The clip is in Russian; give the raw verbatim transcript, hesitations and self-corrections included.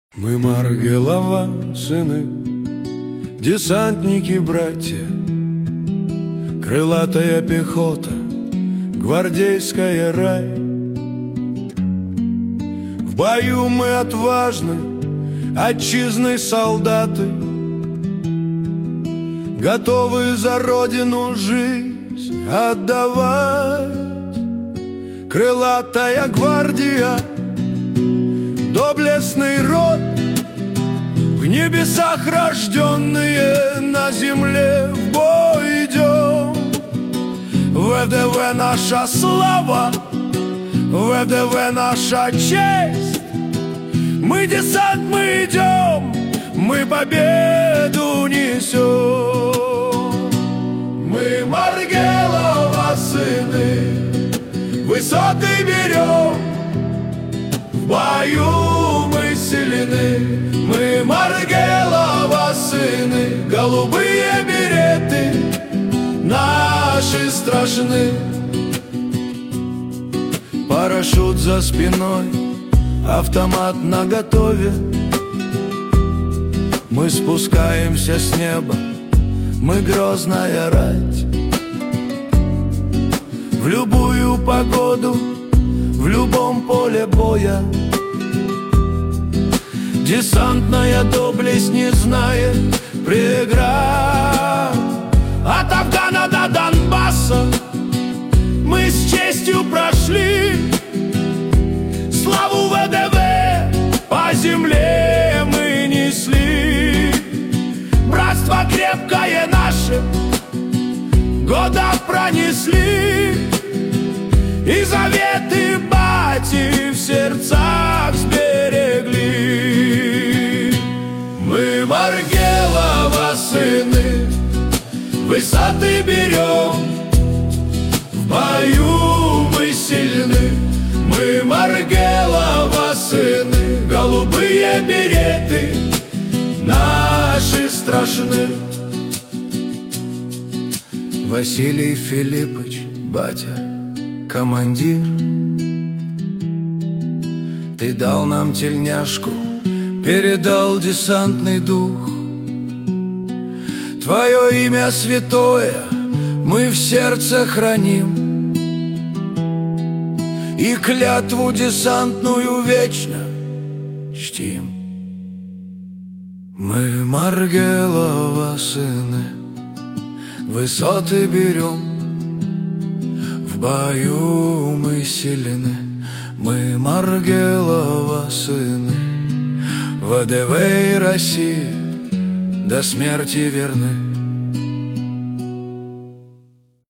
Мы Маргелова сыны, десантники братья, крылатая пехота, гвардейская рай. В бою мы отважны, отчизной солдаты, готовы за родину жизнь отдавать. Крылатая гвардия, доблестный род, в небесах рожденные, на земле в бой идем. ВДВ наша слава, ВДВ наша честь. Мы десант, мы идем, мы победу несем. Мы Маргелова сыны, высоты берем, в бою мы сильны. Мы Маргелова сыны, голубые береты наши страшны. Парашют за спиной, автомат наготове. Мы спускаемся с неба, мы грозная рать. В любую погоду, в любом поле боя, десантная доблесть не знает преград. От Афгана до Донбасса мы с честью прошли. Славу ВДВ по земле мы несли. Братство крепкое наше года пронесли, и заветы бати в сердцах сберегли. Мы Маргелова сыны, высоты берем, в бою мы сильны. Мы Маргелова сыны, голубые береты наши страшны. Василий Филиппович, батя, командир, ты дал нам тельняшку, передал десантный дух. Твое имя святое мы в сердце храним, и клятву десантную вечно чтим. Мы Маргелова сыны, высоты берем, в бою мы сильны. Мы Маргелова сыны, ВДВ и России до смерти верны.